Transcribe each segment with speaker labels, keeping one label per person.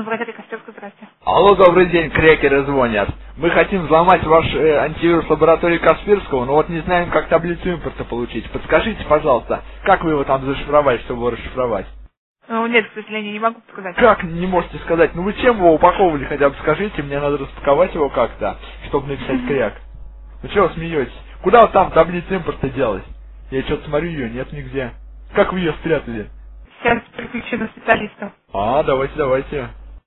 Speaker 1: Лаборатория Касперского, здрасте.
Speaker 2: Алло, добрый день, крекеры звонят. Мы хотим взломать ваш антивирус лаборатории Касперского, но вот не знаем, как таблицу импорта получить. Подскажите, пожалуйста, как вы его там зашифровали, чтобы его расшифровать?
Speaker 1: Нет, к сожалению, не могу сказать.
Speaker 2: Как не можете сказать? Ну вы чем его упаковывали, хотя бы скажите, мне надо распаковать его как-то, чтобы написать кряк. Ну чего вы смеетесь? Куда вот там таблица импорта делась? Я что-то смотрю, ее нет нигде. Как вы ее спрятали?
Speaker 1: Сейчас переключу на специалистов.
Speaker 2: Давайте.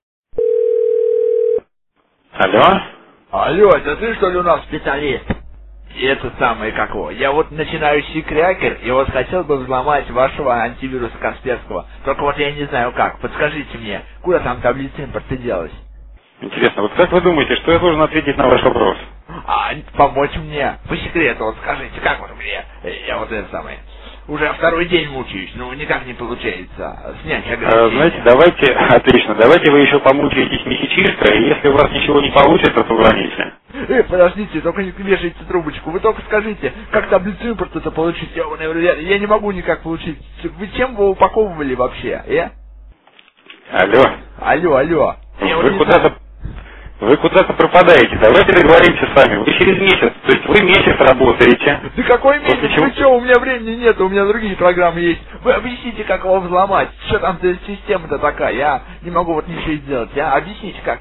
Speaker 3: Алло?
Speaker 2: Алло, это ты что ли у нас специалист? И это самое как его. Я вот начинающий крякер, и вот хотел бы взломать вашего антивируса Касперского. Только вот я не знаю как. Подскажите мне, куда там таблица импорта делась?
Speaker 3: Интересно, вот как вы думаете, что я должен ответить на ваш вопрос?
Speaker 2: Помочь мне. По секрету, вот скажите, как вот мне? Я вот это самое. Уже второй день мучаюсь, но никак не получается снять ограничения.
Speaker 3: Знаете, давайте вы еще помучаетесь месячишко, и если у вас ничего не получится, то звоните.
Speaker 2: Подождите, только не вешайте трубочку. Вы только скажите, как таблицу импорта-то получить? Я не могу никак получить. Вы чем вы упаковывали вообще, Алло.
Speaker 3: Вы куда-то пропадаете. Давайте договоримся с вами. Вы через месяц, то есть вы месяц работаете.
Speaker 2: Да какой месяц? Вы что, у меня времени нет, у меня другие программы есть. Вы объясните, как его взломать. Что там за система-то такая? Я не могу вот ничего сделать. Объясните, как,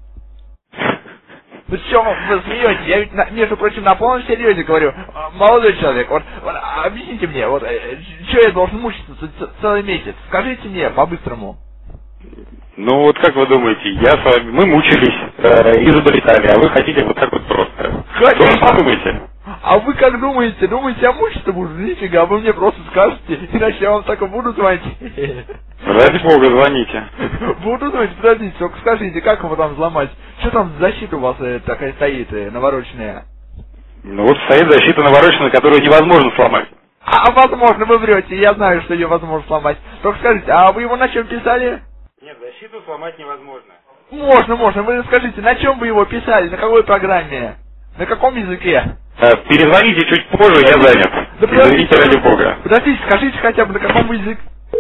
Speaker 2: Ну что вы смеетесь? Я ведь, между прочим, на полном серьезе говорю. Молодой человек, вот объясните мне, что я должен мучиться целый месяц? Скажите мне по-быстрому.
Speaker 3: Ну вот как вы думаете, мы мучились, изобретали, а вы хотите вот так вот просто. Что подумайте?
Speaker 2: А вы как думаете? Думаете, я мучиться буду? Нифига, вы мне просто скажете, иначе я вам так и буду звонить.
Speaker 3: Ради бога, звоните.
Speaker 2: Буду звонить, подождите, только скажите, как его там взломать? Что там за защита у вас такая стоит, навороченная?
Speaker 3: Ну вот стоит защита навороченная, которую невозможно сломать.
Speaker 2: Возможно, вы врете, я знаю, что ее возможно сломать. Только скажите, а вы его на чем писали?
Speaker 3: Нет, защиту сломать невозможно.
Speaker 2: Можно. Вы скажите, на чем вы его писали, на какой программе? На каком языке?
Speaker 3: Перезвоните чуть позже, я занят. Извините, ради бога.
Speaker 2: Подождите, скажите хотя бы, на каком языке?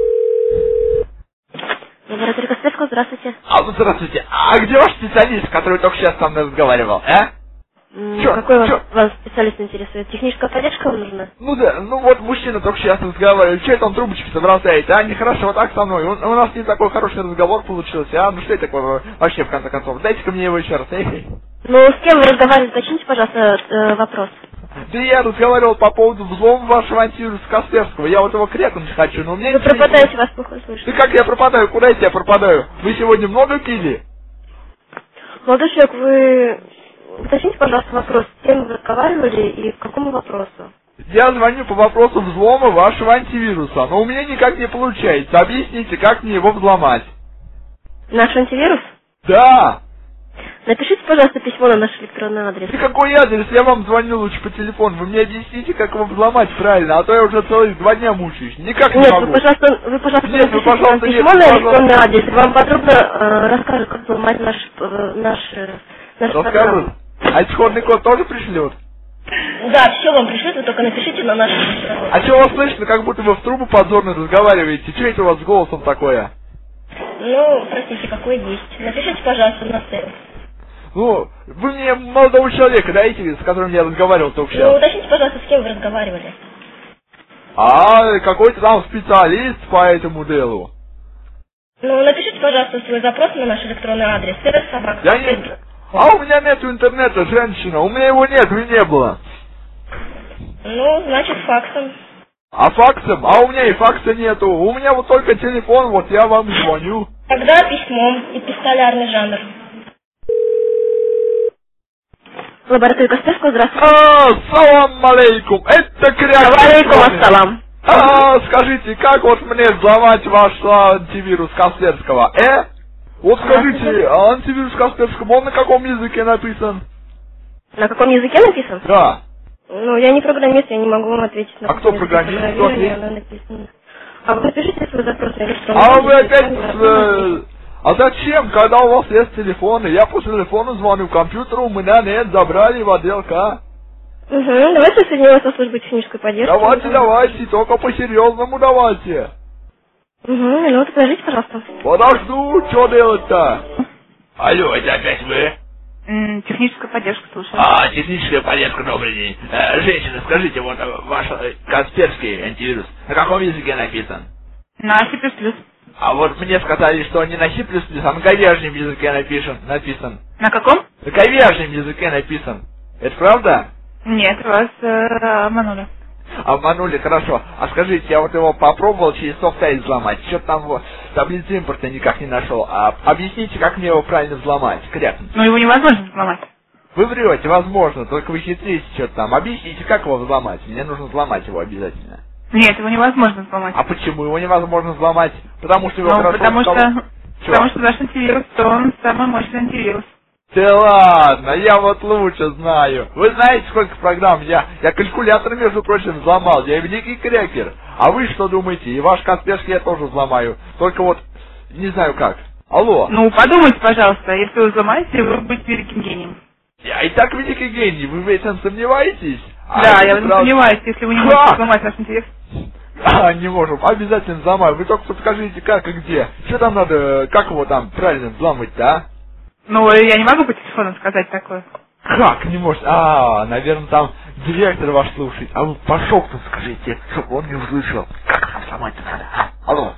Speaker 4: Лаборатория Касперского, здравствуйте.
Speaker 2: Здравствуйте. А где ваш специалист, который только сейчас со мной разговаривал,
Speaker 4: Какой вас специалист интересует? Техническая поддержка вам нужна?
Speaker 2: Вот мужчина только сейчас разговаривает. Что это он трубочки-то бросает, Нехорошо так со мной. У нас не такой хороший разговор получился, Ну что это такое вообще, в конце концов? Дайте-ка мне его еще раз,
Speaker 4: Ну, с кем вы разговаривали? Уточните, пожалуйста, вопрос.
Speaker 2: Да я разговаривал по поводу взлома вашего антивируса Касперского. Я вот его крякнуть хочу, но у меня...
Speaker 4: Вы пропадаете, вас плохо слышно.
Speaker 2: Да как я пропадаю? Куда я пропадаю? Вы сегодня много пили?
Speaker 4: Молодой человек, вы... Уточните, пожалуйста, вопрос. С кем вы разговаривали и к какому вопросу?
Speaker 2: Я звоню по вопросу взлома вашего антивируса, но у меня никак не получается. Объясните, как мне его взломать?
Speaker 4: Наш антивирус?
Speaker 2: Да!
Speaker 4: Напишите, пожалуйста, письмо на наш электронный адрес.
Speaker 2: И какой адрес? Я вам звоню лучше по телефону. Вы мне объясните, как его взломать правильно, а то я уже целых 2 дня мучаюсь. Никак не могу.
Speaker 4: Вы, пожалуйста, напишите письмо на электронный адрес. Вам подробно расскажут, как взломать наш программу.
Speaker 2: А исходный код тоже пришлют?
Speaker 4: Да, все вам пришлют, вы только напишите на наш электронный адрес.
Speaker 2: А что у вас слышно, как будто вы в трубу подзорно разговариваете? Что это у вас с голосом такое?
Speaker 4: Простите, какой есть. Напишите, пожалуйста, на сейл.
Speaker 2: Вы мне молодого человека даете, с которым я разговаривал только сейчас?
Speaker 4: Уточните, пожалуйста, с кем вы разговаривали.
Speaker 2: Какой-то там специалист по этому делу.
Speaker 4: Напишите, пожалуйста, свой запрос на наш электронный адрес.
Speaker 2: У меня нету интернета, женщина. У меня его нет, и не было.
Speaker 4: Значит, факсом.
Speaker 2: Факсом? У меня и факса нету. У меня вот только телефон, вот я вам звоню.
Speaker 4: Тогда письмом, эпистолярный жанр. Лаборатория Касперского, здравствуйте.
Speaker 2: Салам алейкум. Это кряк.
Speaker 4: Алейкум ассалам.
Speaker 2: Скажите, как вот мне взломать ваш антивирус Касперского, Вот скажите, антивирус Касперского, он на каком языке написан?
Speaker 4: На каком языке написан?
Speaker 2: Да.
Speaker 4: Я не программист, я не могу вам ответить на
Speaker 2: кто программист? Кто
Speaker 4: написано. Вы напишите свой запрос на электронный.
Speaker 2: Вы опять... зачем, когда у вас есть телефоны? Я по телефону звоню компьютеру, у меня нет, забрали в отделка.
Speaker 4: Давайте соединим вас со службой технической поддержки.
Speaker 2: Давайте, только по-серьезному давайте.
Speaker 4: Минуту, подождите, пожалуйста.
Speaker 2: Подожду, что делать-то? Алло, это опять вы?
Speaker 1: Техническая поддержка, слушаю.
Speaker 2: Техническая поддержка, добрый день. Женщина, скажите, вот ваш Касперский антивирус, на каком языке написан?
Speaker 1: На C++.
Speaker 2: А вот мне сказали, что не на C++, а на говяжьем языке написан.
Speaker 1: На каком?
Speaker 2: На говяжьем языке написан. Это правда?
Speaker 1: Нет, вас обманули.
Speaker 2: Обманули, хорошо. А скажите, я вот его попробовал через софтайт взломать. Что-то там в таблице импорта никак не нашел. Объясните, как мне его правильно взломать, крякнуть.
Speaker 1: Ну, его невозможно взломать.
Speaker 2: Вы врете, возможно, только вы хитрите что-то там. Объясните, как его взломать. Мне нужно взломать его обязательно.
Speaker 1: Нет, его невозможно взломать.
Speaker 2: А почему его невозможно взломать? Потому что его хорошо...
Speaker 1: Потому что ваш антивирус, то он самый мощный антивирус.
Speaker 2: Да ладно, я вот лучше знаю. Вы знаете, сколько программ я калькулятор, между прочим, взломал. Я великий крекер. А вы что думаете? И ваш Касперский я тоже взломаю. Только вот не знаю как. Алло.
Speaker 1: Ну, подумайте, пожалуйста, если вы взломаете, вы будете великим гением.
Speaker 2: Я и так великий гений, вы в этом сомневаетесь?
Speaker 1: Да, я в этом сомневаюсь, если вы не можете взломать ваш антивирус.
Speaker 2: Не можем, обязательно взломаю. Вы только подскажите, как и где. Что там надо, как его там правильно взломать-то, а?
Speaker 1: Ну, я не могу по телефону сказать такое.
Speaker 2: Как не может? Наверное, там директор ваш слушает. А вы по шепоту скажите, чтобы он не услышал. Как там взломать-то надо, а? Алло.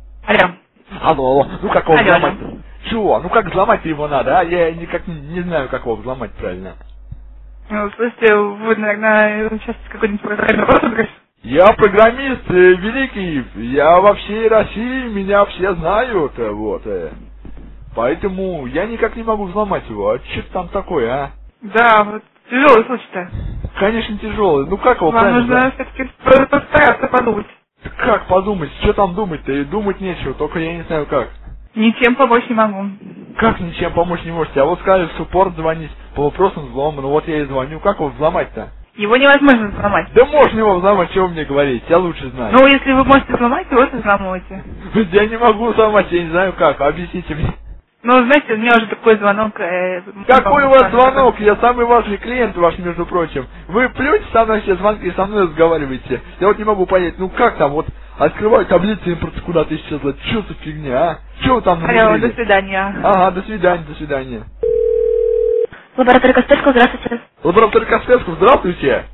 Speaker 2: Алло. Ну как его взломать? Чего? Ну как взломать его надо, а? Я никак не знаю, как его взломать правильно.
Speaker 1: Ну, слушайте, вы, наверное, сейчас какой-нибудь программный розыгрыш?
Speaker 2: Я программист великий. Я во всей России, меня все знают, вот. Поэтому я никак не могу взломать его. А что там такое, а?
Speaker 1: Да, вот тяжелый случай-то.
Speaker 2: Конечно, тяжелый. Ну как его
Speaker 1: вам
Speaker 2: правильно?
Speaker 1: Нужно все-таки постараться подумать.
Speaker 2: Как подумать? Что там думать-то? И думать нечего, только я не знаю как.
Speaker 1: Ничем помочь не могу.
Speaker 2: Как ничем помочь не можете? А вот сказали в суппорт звонить по вопросам взлома. Ну вот я и звоню. Как его взломать-то?
Speaker 1: Его невозможно взломать.
Speaker 2: Да можно его взломать, что вы мне говорите? Я лучше знаю.
Speaker 1: Ну, если вы можете взломать, его взломайте.
Speaker 2: Я не могу взломать, я не знаю как. Объясните мне.
Speaker 1: Ну, знаете, у меня уже такой звонок...
Speaker 2: Какой у вас звонок? Я самый важный клиент ваш, между прочим. Вы плюете со мной все звонки и со мной разговариваете. Я вот не могу понять, ну как там, вот открываю таблицу импорта, куда-то исчезла. Что за фигня, а? Что вы там внедрили?
Speaker 1: Алло, до свидания.
Speaker 2: Ага, до свидания.
Speaker 4: Лаборатория Касперского, здравствуйте.
Speaker 2: Лаборатория Касперского, здравствуйте.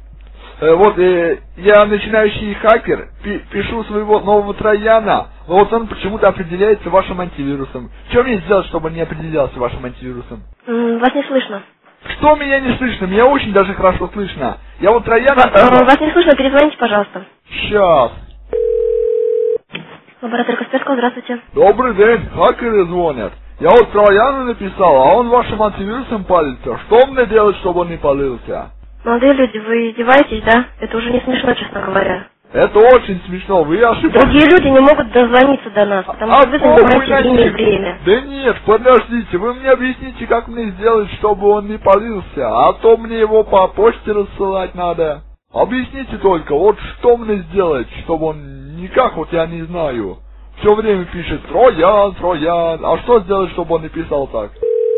Speaker 2: Я начинающий хакер, пишу своего нового трояна, но вот он почему-то определяется вашим антивирусом. Что мне сделать, чтобы он не определялся вашим антивирусом?
Speaker 4: Вас не слышно.
Speaker 2: Что меня не слышно? Меня очень даже хорошо слышно. Я вот трояна...
Speaker 4: Вас не слышно, перезвоните, пожалуйста.
Speaker 2: Сейчас.
Speaker 4: Лаборатория Касперского, здравствуйте.
Speaker 2: Добрый день, хакеры звонят. Я вот трояну написал, а он вашим антивирусом палится. Что мне делать, чтобы он не палился?
Speaker 4: Молодые люди, вы издеваетесь, да? Это уже не смешно, честно говоря.
Speaker 2: Это очень смешно, вы ошибаетесь.
Speaker 4: Другие люди не могут дозвониться до нас, потому что вы занимаете время.
Speaker 2: Да нет, подождите, вы мне объясните, как мне сделать, чтобы он не палился, а то мне его по почте рассылать надо. Объясните только, вот что мне сделать, чтобы он никак, вот я не знаю, все время пишет Троян, а что сделать, чтобы он не писал так?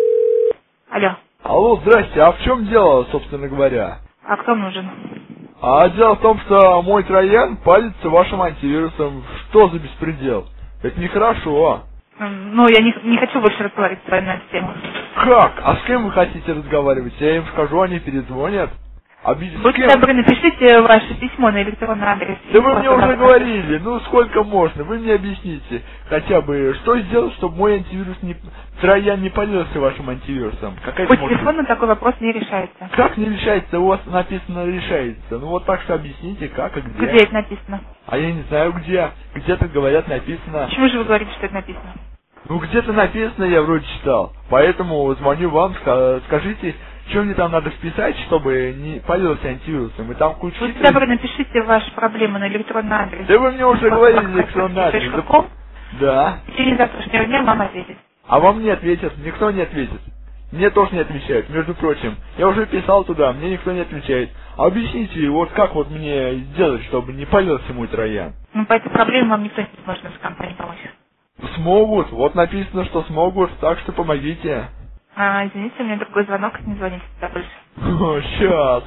Speaker 2: Алло, здрасте, а в чем дело, собственно говоря?
Speaker 1: А кто нужен?
Speaker 2: А дело в том, что мой троян палится вашим антивирусом. Что за беспредел? Это нехорошо.
Speaker 1: Ну, я не хочу больше разговаривать с вами на эту тему.
Speaker 2: Как? А с кем вы хотите разговаривать? Я им скажу, они перезвонят.
Speaker 1: Будьте добры, напишите ваше письмо на электронный адрес.
Speaker 2: Да вы мне уже говорили, ну сколько можно, вы мне объясните хотя бы, что сделать, чтобы мой антивирус троян не палился вашим антивирусом.
Speaker 1: По телефону такой вопрос не решается.
Speaker 2: Как не решается? У вас написано решается. Ну вот так что объясните, как и где.
Speaker 1: Где это написано?
Speaker 2: А я не знаю где. Где-то говорят написано.
Speaker 1: Почему же вы говорите, что это написано?
Speaker 2: Ну где-то написано, я вроде читал. Поэтому звоню вам, скажите, что мне там надо вписать, чтобы не палился антивирусом. И там куча...
Speaker 1: Вы добры, напишите ваши проблемы на электронный адрес.
Speaker 2: Да вы мне уже говорили электронный адрес. Да.
Speaker 1: В течение завтрашнего дня вам ответит.
Speaker 2: А вам не ответят, никто не ответит. Мне тоже не отвечают, между прочим. Я уже писал туда, мне никто не отвечает. А объясните, вот как вот мне сделать, чтобы не палился мой троян?
Speaker 1: Ну, по этой проблеме вам никто не сможет в компании помочь.
Speaker 2: Смогут, вот написано, что смогут, так что помогите.
Speaker 1: Извините, у меня другой звонок, не звоните туда больше.
Speaker 2: Сейчас,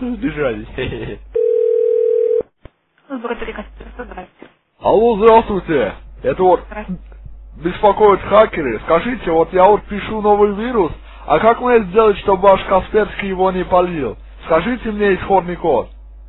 Speaker 2: сбежались.
Speaker 1: Лаборатория Касперского, здравствуйте.
Speaker 2: Алло, здравствуйте.
Speaker 5: Это вот беспокоят хакеры. Скажите, вот я вот пишу новый вирус, а как мне сделать, чтобы ваш Касперский его не полил? Скажите мне исходный код.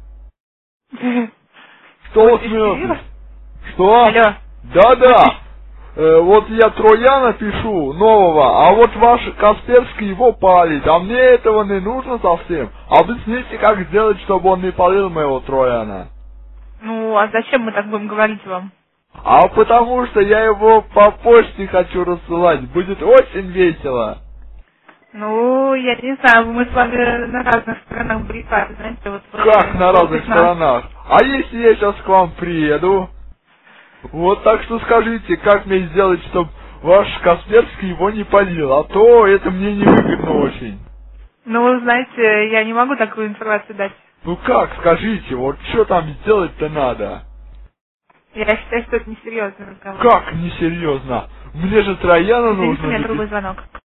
Speaker 5: Что смеетесь? Что?
Speaker 1: Алло.
Speaker 5: Да-да. Вот я Трояна пишу, нового, а вот ваш Касперский его палит, а мне этого не нужно совсем. Объясните, как сделать, чтобы он не палил моего Трояна.
Speaker 1: Ну, а зачем мы так будем говорить вам?
Speaker 5: А потому что я его по почте хочу рассылать, будет очень весело.
Speaker 1: Ну, я не знаю, мы с вами на разных сторонах баррикады, знаете, вот...
Speaker 5: Как на разных сторонах? А если я сейчас к вам приеду? Вот так что скажите, как мне сделать, чтобы ваш Касперский его не палил, а то это мне невыгодно очень.
Speaker 1: Ну, знаете, я не могу такую информацию дать.
Speaker 5: Ну как, скажите, вот что там сделать-то надо?
Speaker 1: Я считаю, что это несерьезный разговор.
Speaker 5: Как несерьезно? Мне же Трояна нужно...
Speaker 1: Извините, у меня другой звонок.